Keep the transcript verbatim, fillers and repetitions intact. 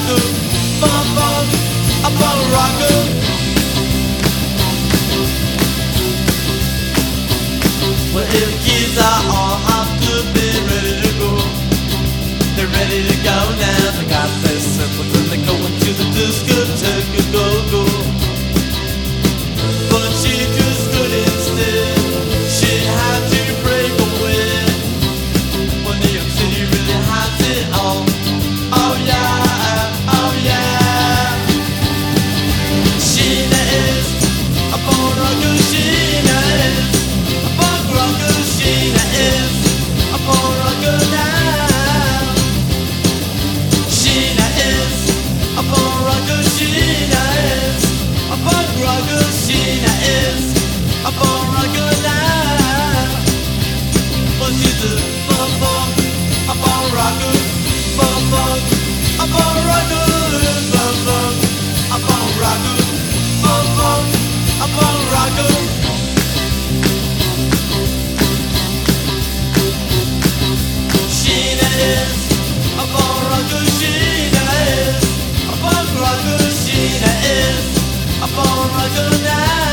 rocker, bum bum, a bum rocker. Well, if kids are all up to be ready to go, they're ready to go now. They got their symbols and they're going to the discotheque, go go. But she just couldn't stay. She had to break away. Well, New York City really has it all. Oh yeah, oh yeah. Sheena is a bone rocker. Sheena is a bone rocker. Sheena is a bone rocker now. Sheena is a bone rocker. Sheena is a bone rocker. Sheena is a bone rocker now. Well, she's a bum bum, a bone rocker, bum bum, a bone rocker, bum bum, a bone rocker, bum bum, a bone rocker. Sheena is a bone rocker. Sheena is a bone rocker. Sheena is a bone rocker now.